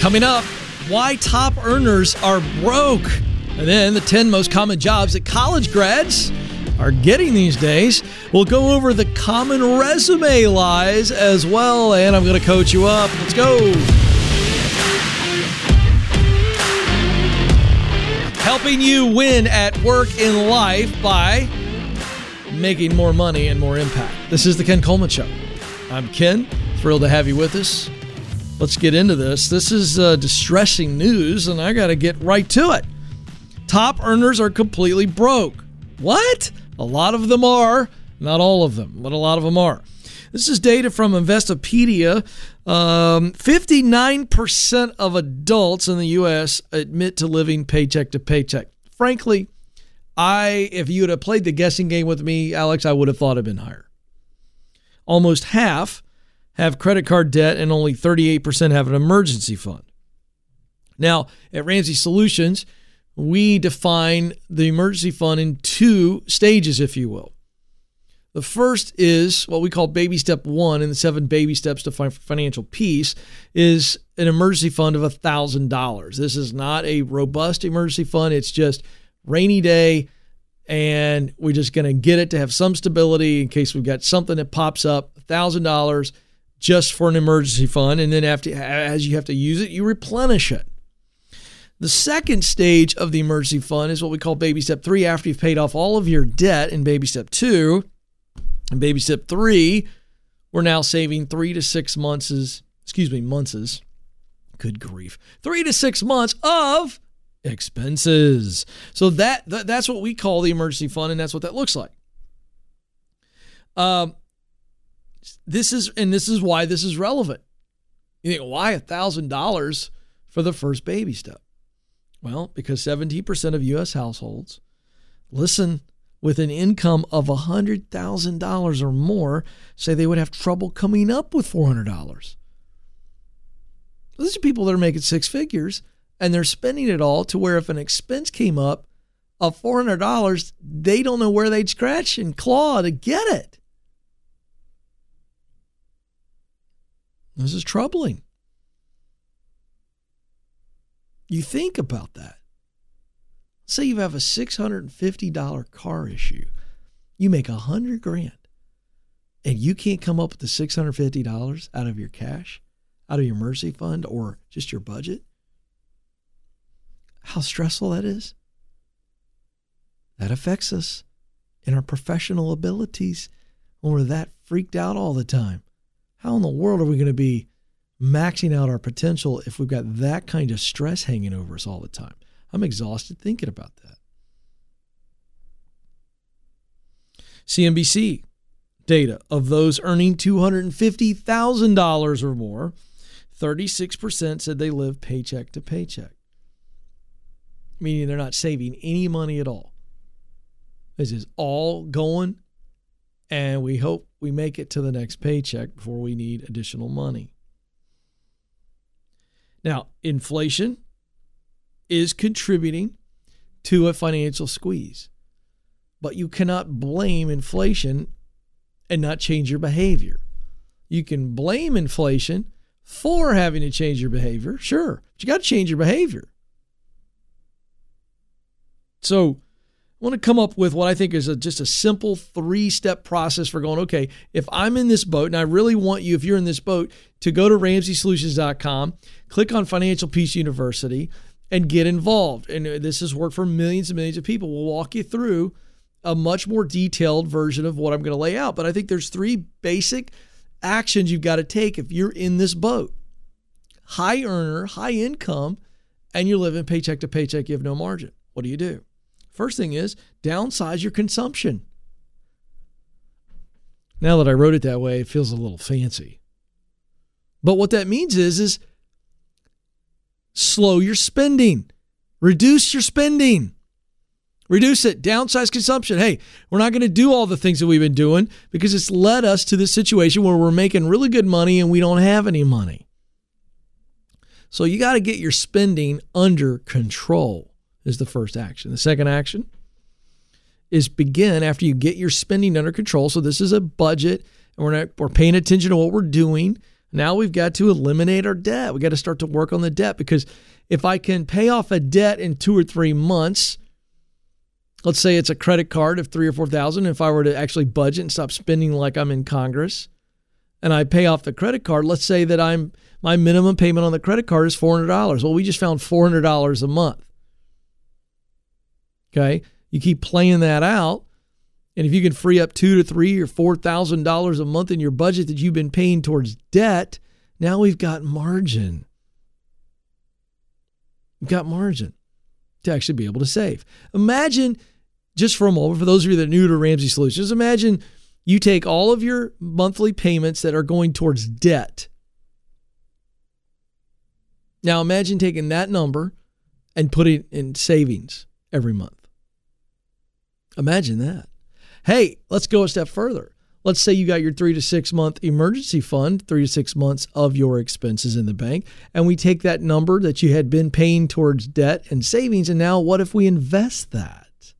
Coming up, why top earners are broke. And then the 10 most common jobs that college grads are getting these days. We'll go over the common resume lies as well, and I'm going to coach you up. Let's go. Helping you win at work in life by making more money and more impact. This is the Ken Coleman Show. I'm Ken. Thrilled to have you with us. Let's get into this. This is distressing news, and I got to get right to it. Top earners are completely broke. What? A lot of them are. Not all of them, but a lot of them are. This is data from Investopedia. 59% of adults in the U.S. admit to living paycheck to paycheck. Frankly, if you would have played the guessing game with me, Alex, I would have thought it'd been higher. Almost half have credit card debt, and only 38% have an emergency fund. Now, at Ramsey Solutions, we define the emergency fund in two stages, if you will. The first is what we call baby step 1 in the 7 baby steps to financial peace, is an emergency fund of $1,000. This is not a robust emergency fund. It's just rainy day, and we're just going to get it to have some stability in case we've got something that pops up. $1,000 just for an emergency fund, and then as you have to use it, you replenish it. The second stage of the emergency fund is what we call baby step 3, after you've paid off all of your debt in baby step 2. And baby step 3, we're now saving 3 to 6 months. Good grief. 3 to 6 months of expenses. So that's what we call the emergency fund, and that's what that looks like. This is why this is relevant. You think, why $1,000 for the first baby step? Well, because 17% of U.S. households, with an income of $100,000 or more, say they would have trouble coming up with $400. These are people that are making 6 figures, and they're spending it all to where if an expense came up of $400, they don't know where they'd scratch and claw to get it. This is troubling. You think about that. Say you have a $650 car issue. You make $100,000, and you can't come up with the $650 out of your cash, out of your emergency fund, or just your budget. How stressful that is. That affects us in our professional abilities when we're that freaked out all the time. How in the world are we going to be maxing out our potential if we've got that kind of stress hanging over us all the time? I'm exhausted thinking about that. CNBC data of those earning $250,000 or more, 36% said they live paycheck to paycheck, meaning they're not saving any money at all. This is all going, and we hope we make it to the next paycheck before we need additional money. Now, inflation is contributing to a financial squeeze, but you cannot blame inflation and not change your behavior. You can blame inflation for having to change your behavior, sure, but you got to change your behavior. So I want to come up with what I think is just a simple 3-step process for going, okay, if I'm in this boat, and I really want you, if you're in this boat, to go to RamseySolutions.com, click on Financial Peace University, and get involved. And this has worked for millions and millions of people. We'll walk you through a much more detailed version of what I'm going to lay out. But I think there's 3 basic actions you've got to take if you're in this boat. High earner, high income, and you're living paycheck to paycheck, you have no margin. What do you do? First thing is downsize your consumption. Now that I wrote it that way, it feels a little fancy. But what that means is slow your spending. Reduce your spending. Reduce it. Downsize consumption. Hey, we're not going to do all the things that we've been doing because it's led us to this situation where we're making really good money and we don't have any money. So you got to get your spending under control is the first action. The second action is begin after you get your spending under control. So this is a budget, and we're paying attention to what we're doing. Now we've got to eliminate our debt. We got to start to work on the debt, because if I can pay off a debt in 2 or 3 months, let's say it's a credit card of $3,000 or $4,000. If I were to actually budget and stop spending like I'm in Congress, and I pay off the credit card, let's say that my minimum payment on the credit card is $400. Well, we just found $400 a month. Okay, you keep playing that out, and if you can free up $2,000 to $3,000 or $4,000 a month in your budget that you've been paying towards debt, now we've got margin. We've got margin to actually be able to save. Imagine, just for a moment, for those of you that are new to Ramsey Solutions, imagine you take all of your monthly payments that are going towards debt. Now imagine taking that number and putting it in savings every month. Imagine that. Hey, let's go a step further. Let's say you got your 3 to 6 month emergency fund, 3 to 6 months of your expenses in the bank, and we take that number that you had been paying towards debt and savings, and now what if we invest that?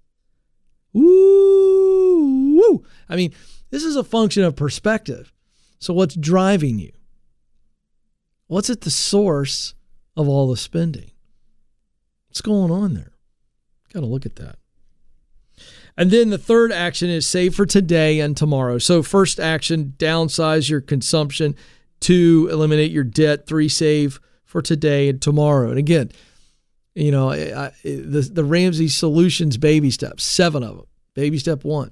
Woo! I mean, this is a function of perspective. So what's driving you? What's at the source of all the spending? What's going on there? Got to look at that. And then the third action is save for today and tomorrow. So first action, downsize your consumption. 2, eliminate your debt. 3, save for today and tomorrow. And again, you know, the Ramsey Solutions baby steps, 7 of them. Baby step 1,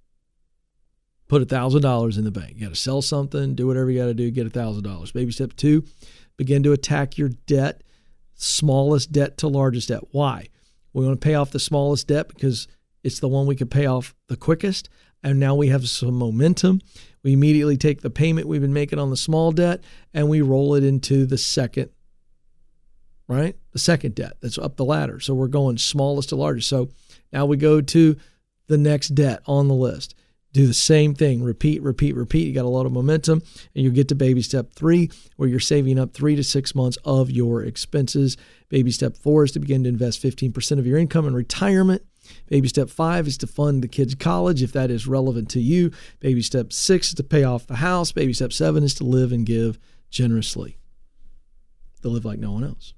put $1,000 in the bank. You got to sell something, do whatever you got to do, get $1,000. Baby step 2, begin to attack your debt, smallest debt to largest debt. Why? We want to pay off the smallest debt because it's the one we can pay off the quickest. And now we have some momentum. We immediately take the payment we've been making on the small debt and we roll it into the second, right? The second debt that's up the ladder. So we're going smallest to largest. So now we go to the next debt on the list. Do the same thing. Repeat. You got a lot of momentum, and you get to baby step 3, where you're saving up 3 to 6 months of your expenses. Baby step 4 is to begin to invest 15% of your income in retirement. Baby step 5 is to fund the kids' college, if that is relevant to you. Baby step 6 is to pay off the house. Baby step 7 is to live and give generously, to live like no one else.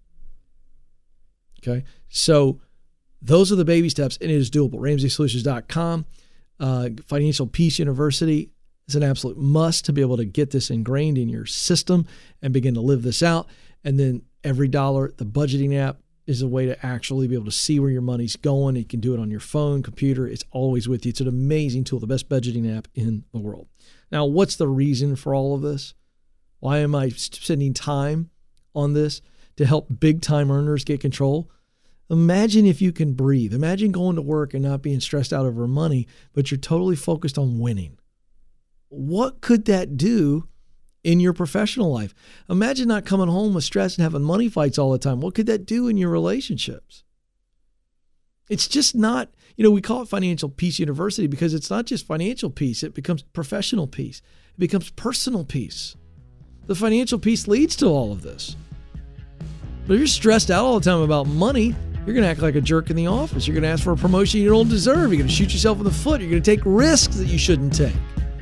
Okay, so those are the baby steps, and it is doable. RamseySolutions.com. Financial Peace University is an absolute must to be able to get this ingrained in your system and begin to live this out. And then Every Dollar, the budgeting app, is a way to actually be able to see where your money's going. You can do it on your phone, computer. It's always with you. It's an amazing tool, the best budgeting app in the world. Now, what's the reason for all of this? Why am I spending time on this? To help big-time earners get control? Imagine if you can breathe. Imagine going to work and not being stressed out over money, but you're totally focused on winning. What could that do in your professional life? Imagine not coming home with stress and having money fights all the time. What could that do in your relationships? It's just not, we call it Financial Peace University because it's not just financial peace. It becomes professional peace. It becomes personal peace. The financial peace leads to all of this. But if you're stressed out all the time about money, you're going to act like a jerk in the office. You're going to ask for a promotion you don't deserve. You're going to shoot yourself in the foot. You're going to take risks that you shouldn't take.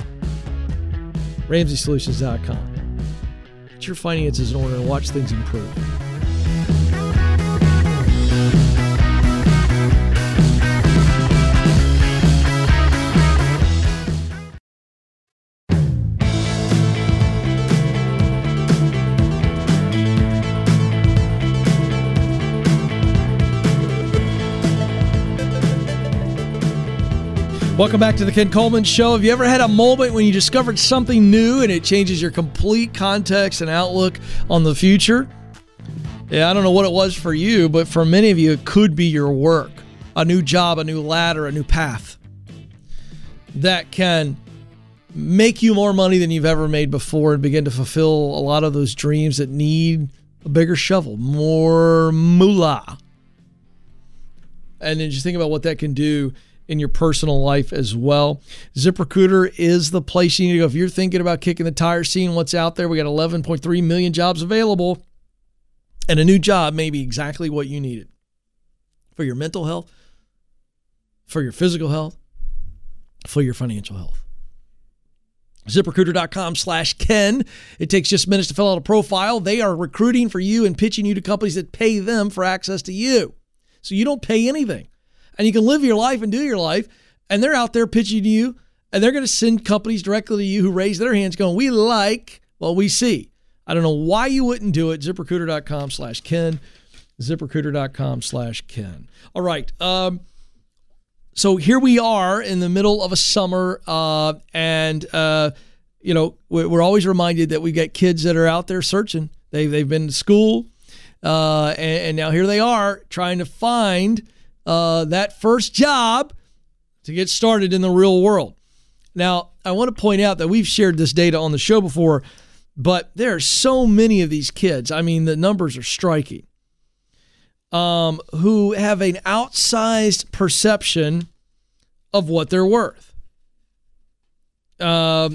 RamseySolutions.com. Get your finances in order and watch things improve. Welcome back to the Ken Coleman Show. Have you ever had a moment when you discovered something new and it changes your complete context and outlook on the future? Yeah, I don't know what it was for you, but for many of you, it could be your work, a new job, a new ladder, a new path that can make you more money than you've ever made before and begin to fulfill a lot of those dreams that need a bigger shovel, more moolah. And then just think about what that can do in your personal life as well. ZipRecruiter is the place you need to go. If you're thinking about kicking the tires, seeing what's out there, we got 11.3 million jobs available, and a new job may be exactly what you needed for your mental health, for your physical health, for your financial health. ZipRecruiter.com/Ken. It takes just minutes to fill out a profile. They are recruiting for you and pitching you to companies that pay them for access to you. So you don't pay anything. And you can live your life and do your life. And they're out there pitching to you. And they're going to send companies directly to you who raise their hands going, we like what we see. I don't know why you wouldn't do it. ZipRecruiter.com/Ken. ZipRecruiter.com/Ken. All right. So here we are in the middle of a summer, and we're always reminded that we got kids that are out there searching. They've been to school, and now here they are trying to find that first job to get started in the real world. Now, I want to point out that we've shared this data on the show before, but there are so many of these kids. I mean, the numbers are striking. Who have an outsized perception of what they're worth. I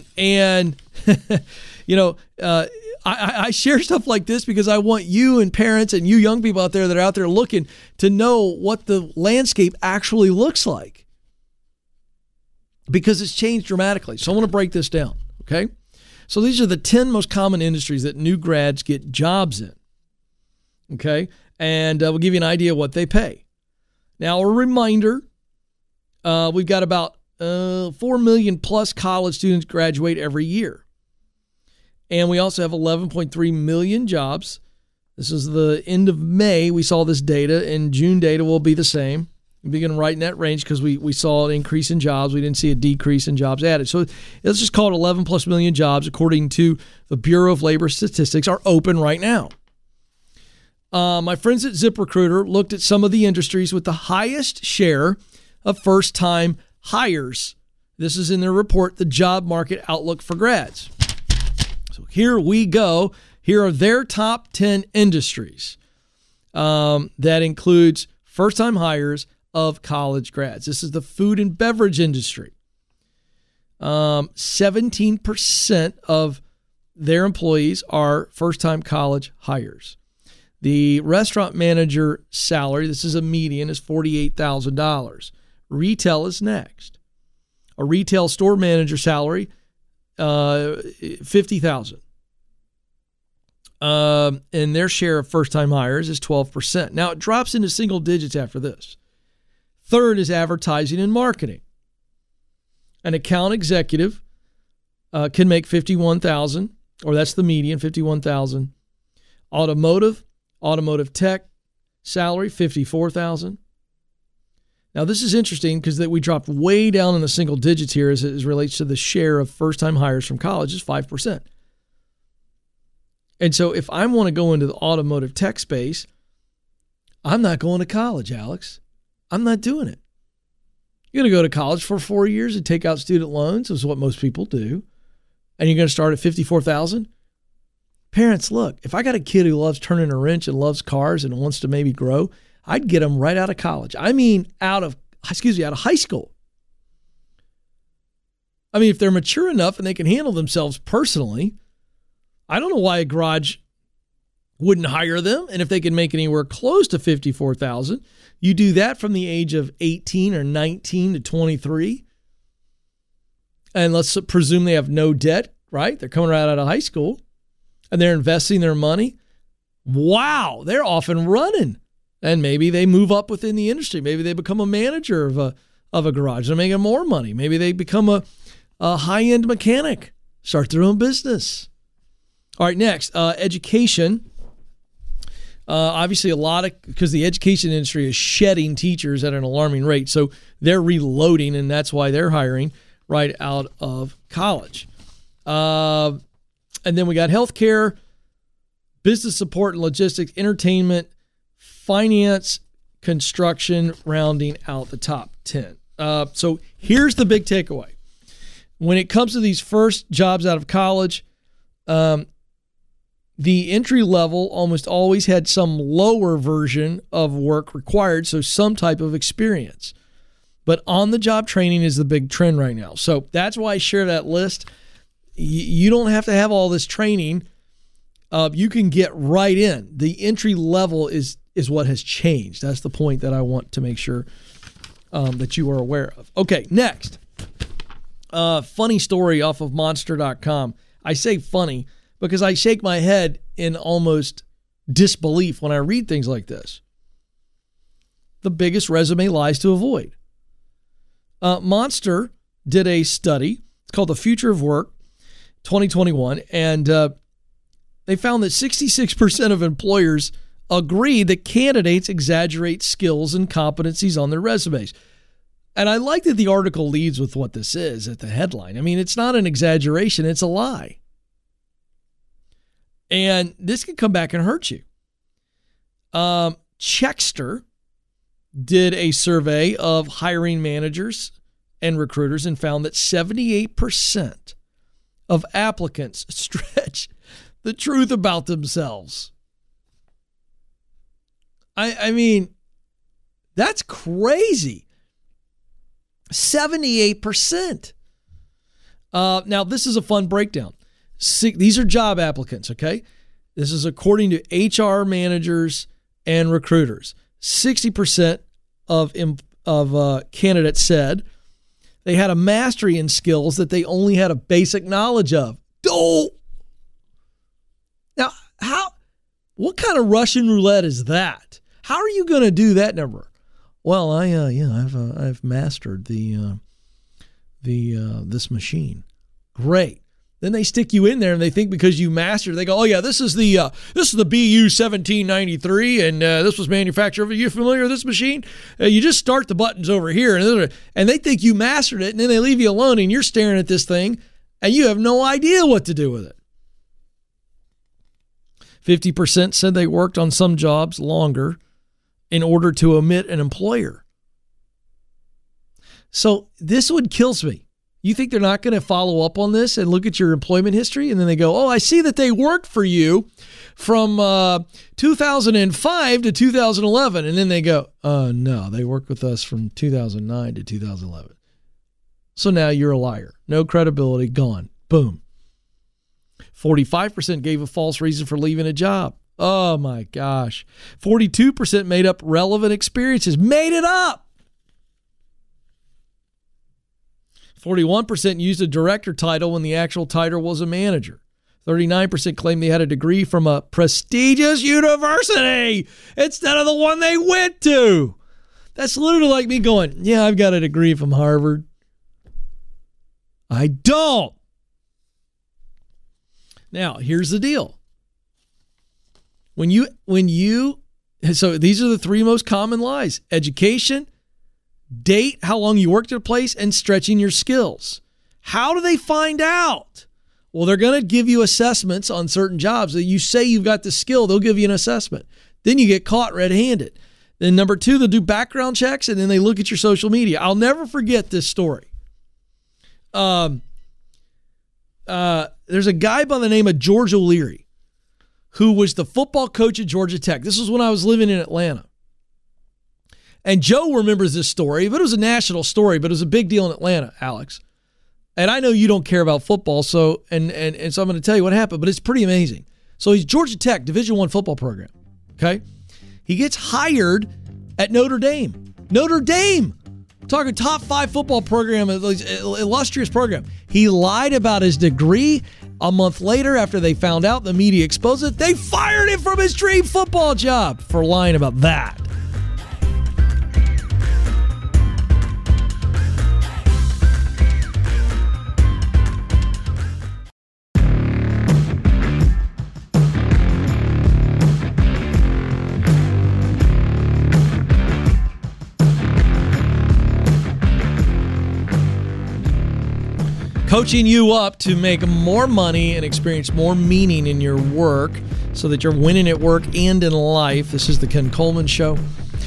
share stuff like this because I want you and parents and you young people out there that are out there looking to know what the landscape actually looks like, because it's changed dramatically. So I want to break this down, okay? So these are the 10 most common industries that new grads get jobs in, okay? And we'll give you an idea of what they pay. Now, a reminder, we've got about 4 million plus college students graduate every year. And we also have 11.3 million jobs. This is the end of May. We saw this data, and June data will be the same. We'll begin right in that range because we saw an increase in jobs. We didn't see a decrease in jobs added. So let's just call it 11 plus million jobs, according to the Bureau of Labor Statistics, are open right now. My friends at ZipRecruiter looked at some of the industries with the highest share of first-time hires. This is in their report, The Job Market Outlook for Grads. So here we go. Here are their top 10 industries. That includes first-time hires of college grads. This is the food and beverage industry. 17% of their employees are first-time college hires. The restaurant manager salary, this is a median, is $48,000. Retail is next. A retail store manager salary, $50,000. And their share of first-time hires is 12%. Now, it drops into single digits after this. Third is advertising and marketing. An account executive can make $51,000, or that's the median, $51,000. Automotive tech salary, $54,000. Now, this is interesting because that we dropped way down in the single digits here as it relates to the share of first-time hires from college is 5%. And so if I want to go into the automotive tech space, I'm not going to college, Alex. I'm not doing it. You're going to go to college for 4 years and take out student loans, is what most people do. And you're going to start at $54,000? Parents, look, if I got a kid who loves turning a wrench and loves cars and wants to maybe grow, I'd get them right out of college. I mean, out of high school. I mean, if they're mature enough and they can handle themselves personally, I don't know why a garage wouldn't hire them. And if they can make anywhere close to $54,000, you do that from the age of 18 or 19 to 23. And let's presume they have no debt, right? They're coming right out of high school. And they're investing their money. Wow, they're off and running. And maybe they move up within the industry. Maybe they become a manager of a garage. They're making more money. Maybe they become a high-end mechanic, start their own business. All right, next, education. Obviously, because the education industry is shedding teachers at an alarming rate. So they're reloading, and that's why they're hiring right out of college. And then we got healthcare, business support and logistics, entertainment, finance, construction, rounding out the top 10. So here's the big takeaway. When it comes to these first jobs out of college, the entry level almost always had some lower version of work required, so some type of experience. But on-the-job training is the big trend right now. So that's why I share that list. You don't have to have all this training. You can get right in. The entry level is what has changed. That's the point that I want to make sure that you are aware of. Okay, next. Funny story off of Monster.com. I say funny because I shake my head in almost disbelief when I read things like this. The biggest resume lies to avoid. Monster did a study. It's called The Future of Work 2021. And they found that 66% of employers agree that candidates exaggerate skills and competencies on their resumes. And I like that the article leads with what this is at the headline. I mean, it's not an exaggeration, it's a lie. And this could come back and hurt you. Checkster did a survey of hiring managers and recruiters and found that 78% of applicants stretch the truth about themselves. I mean, that's crazy. 78%. Now, this is a fun breakdown. These are job applicants, okay? This is according to HR managers and recruiters. 60% of candidates said they had a mastery in skills that they only had a basic knowledge of. Oh! Now, what kind of Russian roulette is that? How are you going to do that number? Well, I've mastered this machine. Great. Then they stick you in there and they think because you mastered, they go, oh yeah, this is the BU 1793 and this was manufactured. Are you familiar with this machine? You just start the buttons over here and they think you mastered it, and then they leave you alone and you're staring at this thing and you have no idea what to do with it. 50% said they worked on some jobs longer in order to omit an employer. So this one kills me. You think they're not going to follow up on this and look at your employment history? And then they go, oh, I see that they worked for you from 2005 to 2011. And then they go, no, they worked with us from 2009 to 2011. So now you're a liar. No credibility, gone. Boom. 45% gave a false reason for leaving a job. Oh my gosh. 42% made up relevant experiences. Made it up. 41% used a director title when the actual title was a manager. 39% claimed they had a degree from a prestigious university instead of the one they went to. That's literally like me going, yeah, I've got a degree from Harvard. I don't. Now, here's the deal. So these are the three most common lies: education, date, how long you worked at a place, and stretching your skills. How do they find out? Well, they're going to give you assessments on certain jobs that you say you've got the skill. They'll give you an assessment. Then you get caught red-handed. Then number two, they'll do background checks, and then they look at your social media. I'll never forget this story. There's a guy by the name of George O'Leary, who was the football coach at Georgia Tech. This was when I was living in Atlanta. And Joe remembers this story, but it was a national story, but it was a big deal in Atlanta, Alex. And I know you don't care about football, so so I'm going to tell you what happened, but it's pretty amazing. So he's Georgia Tech, Division I football program, okay? He gets hired at Notre Dame. Notre Dame! I'm talking top 5 football program, illustrious program. He lied about his degree. A month later, after they found out, the media exposed it, they fired him from his dream football job for lying about that. Coaching you up to make more money and experience more meaning in your work so that you're winning at work and in life. This is the Ken Coleman Show.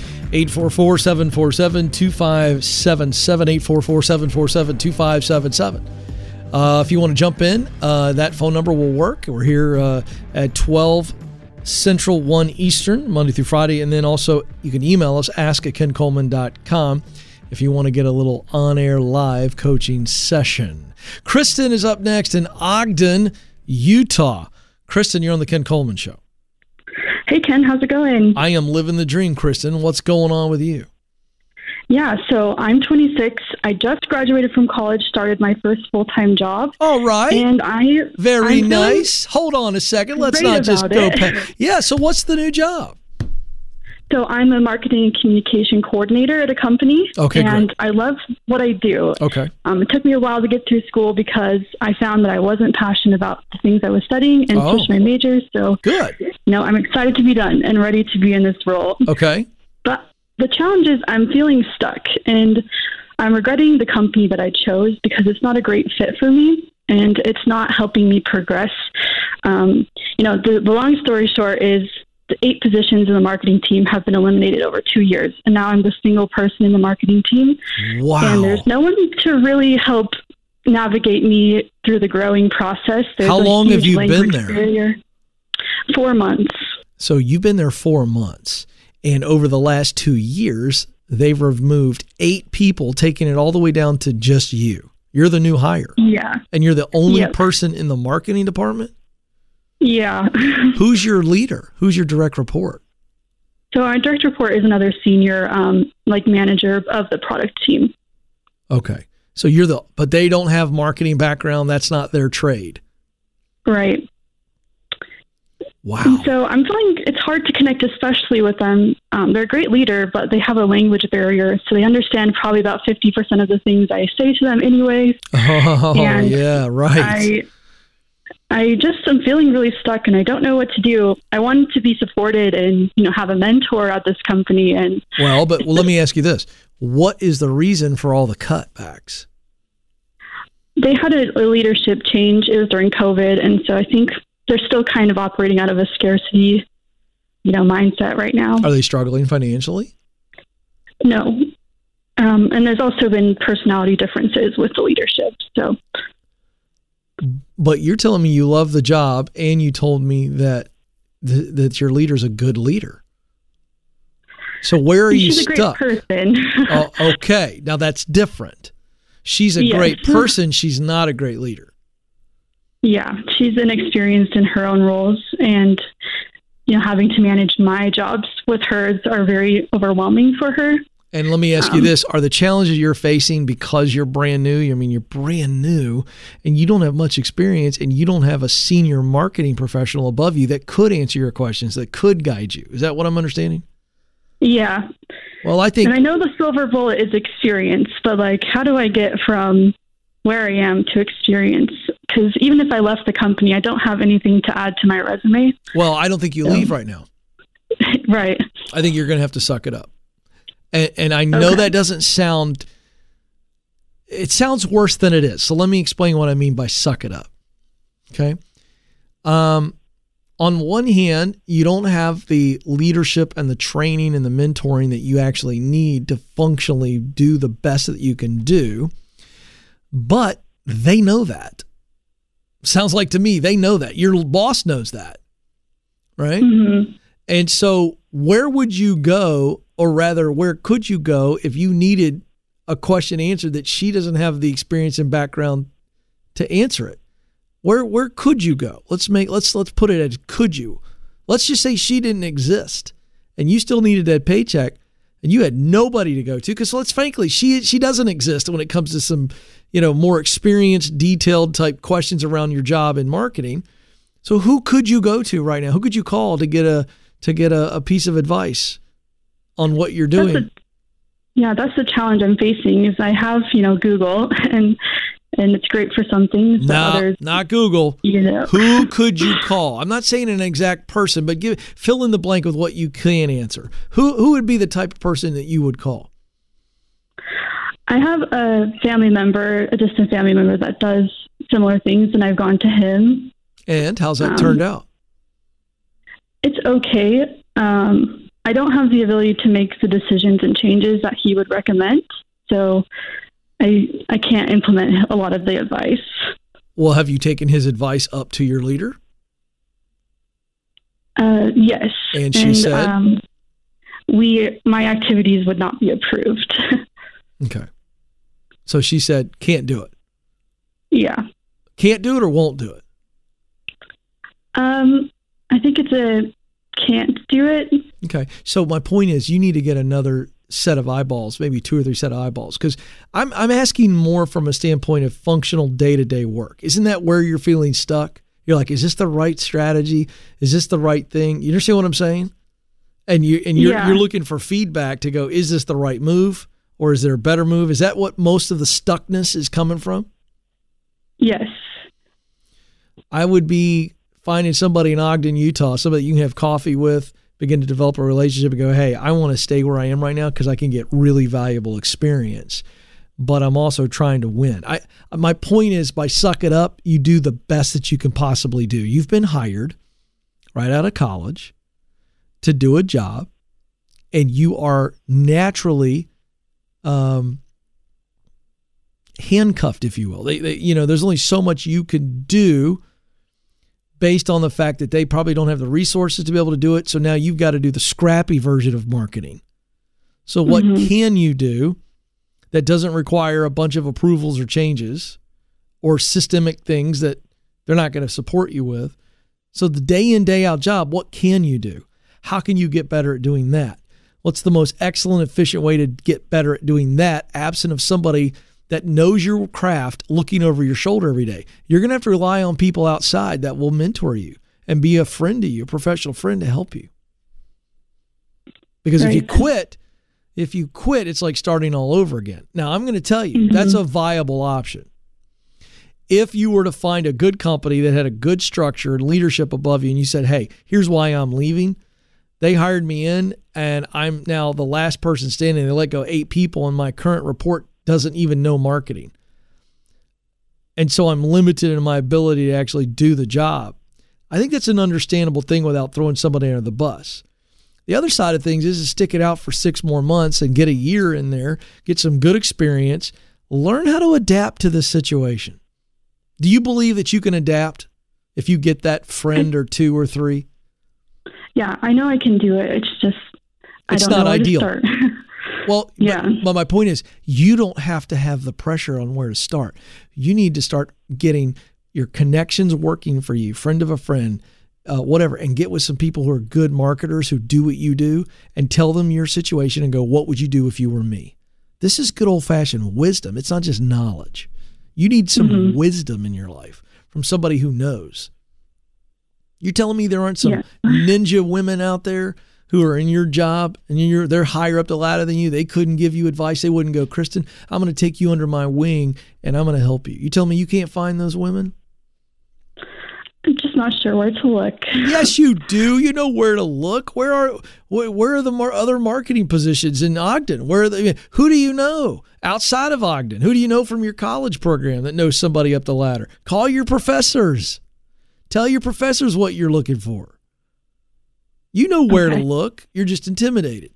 844-747-2577, 844-747-2577. If you want to jump in, that phone number will work. We're here at 12 Central, 1 Eastern, Monday through Friday. And then also you can email us, ask@kencoleman.com, if you want to get a little on-air live coaching session. Kristen is up next in Ogden, Utah. Kristen, you're on the Ken Coleman Show. Hey, Ken. How's it going? I am living the dream, Kristen. What's going on with you? Yeah, so I'm 26. I just graduated from college, started my first full-time job. All right. And Very I'm nice. Hold on a second. Let's not just go past. Yeah, so what's the new job? So I'm a marketing and communication coordinator at a company. Okay, and great. I love what I do. Okay. It took me a while to get through school because I found that I wasn't passionate about the things I was studying and switched my major. So good. I'm excited to be done and ready to be in this role. Okay. But the challenge is I'm feeling stuck, and I'm regretting the company that I chose because it's not a great fit for me, and it's not helping me progress. The long story short is the 8 positions in the marketing team have been eliminated over 2 years, and now I'm the single person in the marketing team. Wow. And there's no one to really help navigate me through the growing process. How long have you been there? Barrier. 4 months. So you've been there 4 months. And over the last 2 years, they've removed 8 people, taking it all the way down to just you. You're the new hire. Yeah. And you're the only person in the marketing department? Yeah. Who's your leader? Who's your direct report? So our direct report is another senior, manager of the product team. Okay. So but they don't have marketing background. That's not their trade. Right. Wow. And so I'm feeling it's hard to connect, especially with them. They're a great leader, but they have a language barrier. So they understand probably about 50% of the things I say to them anyways. Oh, and yeah, right. I'm feeling really stuck, and I don't know what to do. I wanted to be supported and, have a mentor at this company. And let me ask you this. What is the reason for all the cutbacks? They had a leadership change. It was during COVID. And so I think they're still kind of operating out of a scarcity, mindset right now. Are they struggling financially? No. And there's also been personality differences with the leadership. So. But you're telling me you love the job, and you told me that that your leader's a good leader. So where are you stuck? She's a great person. Okay. Now that's different. She's a great person. She's not a great leader. Yeah. She's inexperienced in her own roles, and, having to manage my jobs with hers are very overwhelming for her. And let me ask you this. Are the challenges you're facing because you're brand new? You're brand new and you don't have much experience, and you don't have a senior marketing professional above you that could answer your questions, that could guide you. Is that what I'm understanding? Yeah. Well, I think... And I know the silver bullet is experience, but how do I get from where I am to experience? Because even if I left the company, I don't have anything to add to my resume. Well, I don't think you leave right now. Right. I think you're going to have to suck it up. And I know that doesn't sound, it sounds worse than it is. So let me explain what I mean by suck it up. Okay. On one hand, you don't have the leadership and the training and the mentoring that you actually need to functionally do the best that you can do, but they know that. Sounds like to me, they know that. Your boss knows that, right? Mm-hmm. And so where would you go, or rather, where could you go if you needed a question answered that she doesn't have the experience and background to answer it? Where could you go? Let's put it as could you. Let's just say she didn't exist and you still needed that paycheck and you had nobody to go to, because let's frankly, she doesn't exist when it comes to some, more experienced, detailed type questions around your job in marketing. So who could you go to right now? Who could you call to get a piece of advice on what you're doing? That's the challenge I'm facing. Is I have Google, and it's great for some things. No, not Google. Who could you call? I'm not saying an exact person, but fill in the blank with what you can answer. Who would be the type of person that you would call? I have a distant family member that does similar things, and I've gone to him. And how's that turned out? It's okay. I don't have the ability to make the decisions and changes that he would recommend, so I can't implement a lot of the advice. Well, have you taken his advice up to your leader? Yes. And she said? My activities would not be approved. Okay. So she said, can't do it. Yeah. Can't do it or won't do it? I think it's a can't do it. Okay. So my point is, you need to get another set of eyeballs, maybe 2 or 3 set of eyeballs, because I'm asking more from a standpoint of functional day-to-day work. Isn't that where you're feeling stuck? You're like, is this the right strategy? Is this the right thing? You understand what I'm saying? And you're looking for feedback to go, is this the right move or is there a better move? Is that what most of the stuckness is coming from? Yes. I would be finding somebody in Ogden, Utah, somebody you can have coffee with, begin to develop a relationship and go, hey, I want to stay where I am right now because I can get really valuable experience, but I'm also trying to win. My point is, by suck it up, you do the best that you can possibly do. You've been hired right out of college to do a job, and you are naturally handcuffed, if you will. There's only so much you can do based on the fact that they probably don't have the resources to be able to do it. So now you've got to do the scrappy version of marketing. So what can you do that doesn't require a bunch of approvals or changes or systemic things that they're not going to support you with? So the day in, day out job, what can you do? How can you get better at doing that? What's the most excellent, efficient way to get better at doing that, absent of somebody that knows your craft looking over your shoulder every day? You're going to have to rely on people outside that will mentor you and be a friend to you, a professional friend to help you. Because if you quit, it's like starting all over again. Now, I'm going to tell you, that's a viable option. If you were to find a good company that had a good structure and leadership above you, and you said, hey, here's why I'm leaving. They hired me in, and I'm now the last person standing. They let go 8 people, and my current report doesn't even know marketing. And so I'm limited in my ability to actually do the job. I think that's an understandable thing without throwing somebody under the bus. The other side of things is to stick it out for 6 more months and get a year in there, get some good experience, learn how to adapt to this situation. Do you believe that you can adapt if you get that friend or 2 or 3? Yeah, I know I can do it. It's just, it's I don't not know ideal. where to start. Well, yeah. But my point is, you don't have to have the pressure on where to start. You need to start getting your connections working for you, friend of a friend, whatever, and get with some people who are good marketers who do what you do and tell them your situation and go, what would you do if you were me? This is good old-fashioned wisdom. It's not just knowledge. You need some wisdom in your life from somebody who knows. You're telling me there aren't some ninja women out there who are in your job and they're higher up the ladder than you. They couldn't give you advice. They wouldn't go, Kristen, I'm going to take you under my wing and I'm going to help you. You tell me you can't find those women? I'm just not sure where to look. Yes, you do. You know where to look. Where are the other marketing positions in Ogden? Who do you know outside of Ogden? Who do you know from your college program that knows somebody up the ladder? Call your professors. Tell your professors what you're looking for. You know where to look. You're just intimidated.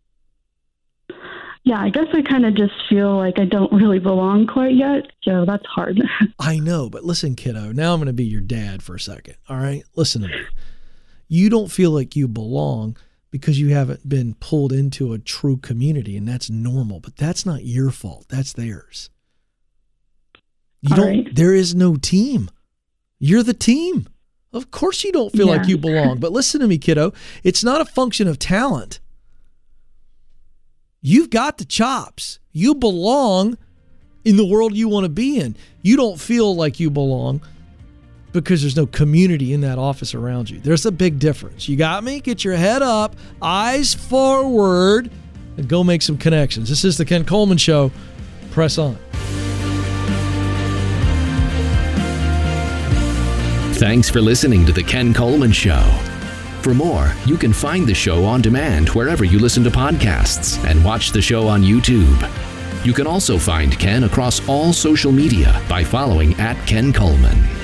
Yeah, I guess I kind of just feel like I don't really belong quite yet, so that's hard. I know, but listen, kiddo, now I'm going to be your dad for a second, all right? Listen to me. You don't feel like you belong because you haven't been pulled into a true community, and that's normal, but that's not your fault. That's theirs. There is no team. You're the team. Of course you don't feel like you belong. But listen to me, kiddo. It's not a function of talent. You've got the chops. You belong in the world you want to be in. You don't feel like you belong because there's no community in that office around you. There's a big difference. You got me? Get your head up, eyes forward, and go make some connections. This is the Ken Coleman Show. Press on. Thanks for listening to The Ken Coleman Show. For more, you can find the show on demand wherever you listen to podcasts and watch the show on YouTube. You can also find Ken across all social media by following @Ken Coleman.